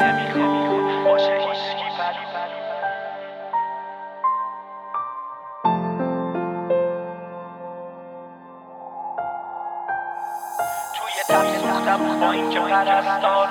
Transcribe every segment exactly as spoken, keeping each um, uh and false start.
نمیخوام باشه هیچکی پلو توی تب سوختم با این که پرستار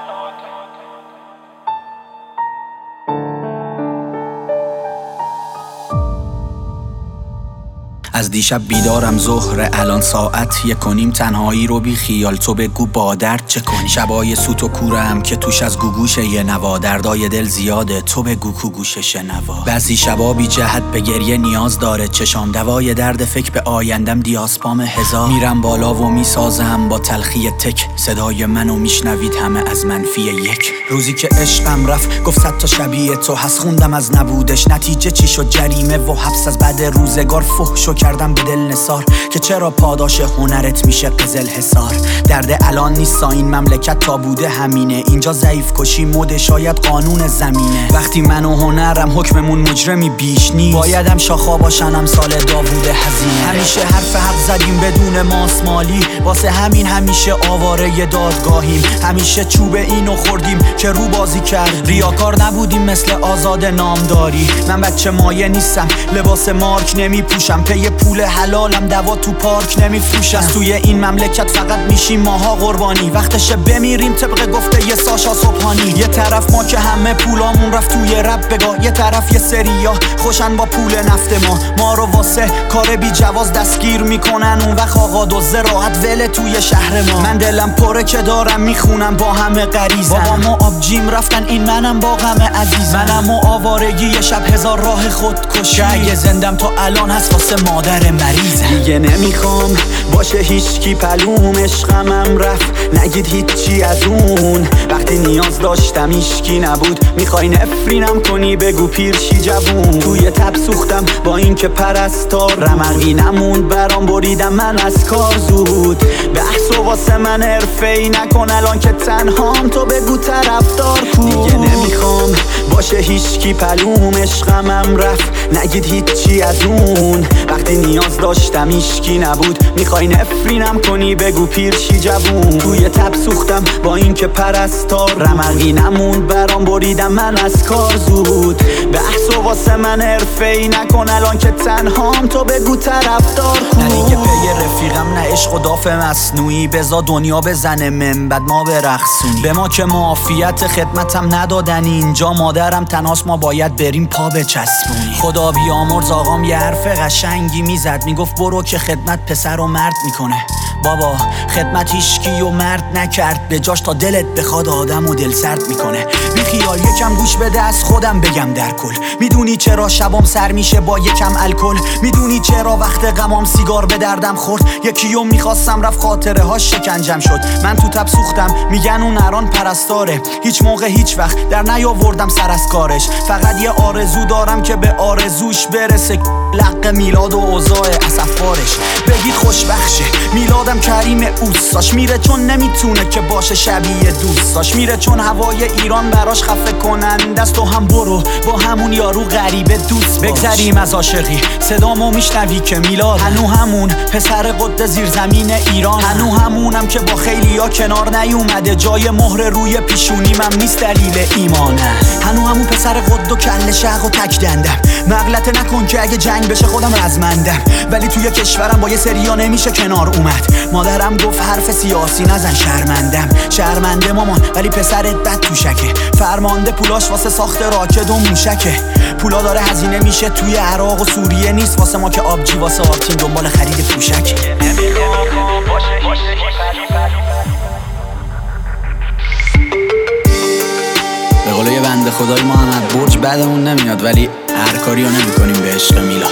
از دیشب بیدارم ظهر الان ساعت یک و نیم تنهایی رو بی خیال تو بگو با درد چه کنی شبای سوت و کورم که توش از گوگوش یه نوا دردای دل زیاده تو بگو کو گوش شنوا بعضی شبا بی جهت به گریه نیاز داره چشام دوای درد فکر به آیندم دیاسپام هزار میرم بالا و میسازم با تلخی تک صدای منو میشنوید همه از منفی یک روزی که عشقم رفت گفت صد تا شبیه تو هست خوندم از نبودش نتیجه چی شد جریمه و حبس از بعد روزگار فحش کردم به دل نثار که چرا پاداش هنرت میشه قزل حصار درد الان نیست این مملکت تا بوده همینه اینجا ضعیف کشی مده شاید قانون زمینه وقتی من و هنرم حکممون مجرمی بیش نیست بایدم شاخا باشنم سال داوود حزینه همیشه حرف حق زدیم بدون ماسمالی واسه همین همیشه آواره دادگاهیم همیشه چوب اینو خوردیم که رو بازی کرد ریاکار نبودیم مثل آزاد نامداری من بچه مایه نیستم لباس مارک نمی پوشم پی پول حلالم دوا تو پارک نمیفروشم توی این مملکت فقط میشیم ماها قربانی وقتشه بمیریم طبق گفته یه ساشا صبحانی یه طرف ما که همه پولامون رفت توی رب بگاه یه طرف یه سریا خوشن با پول نفت ما ما رو واسه کار بی جواز دستگیر میکنن اون وقت آقا دوزه راحت ول توی شهر ما من دلم پره که دارم میخونم با همه غریزم بابا ما آبجیم رفتن این منم با غم عزیزم منم و آوارگی یه شب هزار راه خودکشی اگه زندم تا الان هست واسه مادر مریضم دیگه نمیخوام باشه هیچکی پلوم عشقمم رفت نگید هیچی از اون وقتی نیاز داشتم هیچکی نبود میخوای نفرینم کنی بگو پیرشی جوون توی تب سوختم با این که پرستار رمقی نموند برام بریدم من از کار زود بحث و واسه من حرفه‌ای نکن الان که تنهام تو بگو طرفدار کو دیگه نمیخوام باشه هیچکی پلوم عشقمم رفت نگید هیچی از اون وقتی نیاز داشتم هیچکی نبود میخوای نفرینم کنی بگو پیرشی جوون توی تب سوختم با این که پرستار رمقی نموند برام بریدم من از کار زود بحث و واسه من حرفه‌ای نکن الان که تنهام تو بگو طرفدار کو نه دیگه پی رفیقم نه عشق و داف مصنوعی بزا دنیا بزنه من بعد ما برقصونی به ما که معافیت خدمتم ندادن اینجا مادرم تناس ما باید بریم پا بچسبونی خدا بیامرز آقام یه حرف قشنگی میزد میگفت برو که خدمت پسر و مرد میکنه بابا خدمت هیچکی و مرد نکرد به جاش تا دلت بخواد آدم و دل سرد میکنه بی خیال یکم گوش بده از خودم بگم در کل میدونی چرا شبام سر میشه با یکم الکل میدونی چرا وقت غمام سیگار به دردم خورد یکیو میخواستم رفت خاطره ها شکنجم شد من تو تب سوختم میگن اون نران پرستاره هیچ موقع هیچ وقت در نیاوردم سر از کارش فقط یه آرزو دارم که به آرزوش برسه لق میلاد و اوضاع اسفارش بگید خوشبخشه میلادم کریم اوستاش میره چون نمیتونه که باشه شبیه دوستاش میره چون هوای ایران براش خفه کننده است و هم برو با همون یارو غریبه دوست باش بگذریم از عاشقی صدامو میشنوی که میلاد هنو همون پسر قد زیرزمین ایران هنو همونم که با خیلیا کنار نیومده جای مهر روی پیشونیم هم نیست دلیل ایمانه هنو همون پسر قد و کله شق و تک دندم مغلطه نکن که اگه جنگ بشه خودم رزمندم ولی توی کشورم با یه سریا نمیشه کنار اومد مادرم گفت حرف سیاسی نزن شرمندم شرمنده مامان ولی پسرت بد توشکه فرمانده پولاش واسه ساخت راکت و موشکه پولا داره هزینه میشه توی عراق و سوریه نیست واسه ما که آبجی واسه آرتین دنبال خرید پوشک به قول یه بنده خدای محمد برج بعدمون نمیاد ولی هر کاری رو نمی کنیم به عشق میلاد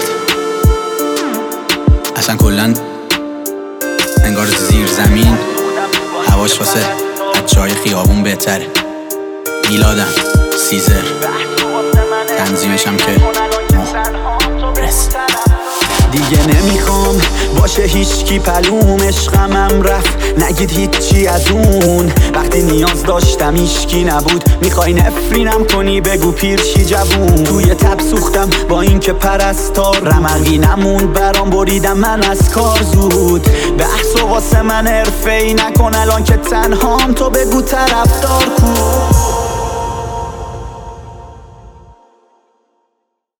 اصلا کلن انگار زیر زمین هواش واسه از جای خیابون بهتره میلادم سیزر تنظیمشم که محرس دیگه نمیخوام باشه هیچکی پلوم عشقمم رفت نگید هیچی از اون وقتی نیاز داشتم هیچکی نبود میخوای نفرینم کنی بگو پیرشی جوون توی تب سوختم با این که پرستار رمقی نموند برام بریدم من از کار زود بحث و واسه من حرفه‌ای نکن الان که تنهام تو بگو طرفدار کو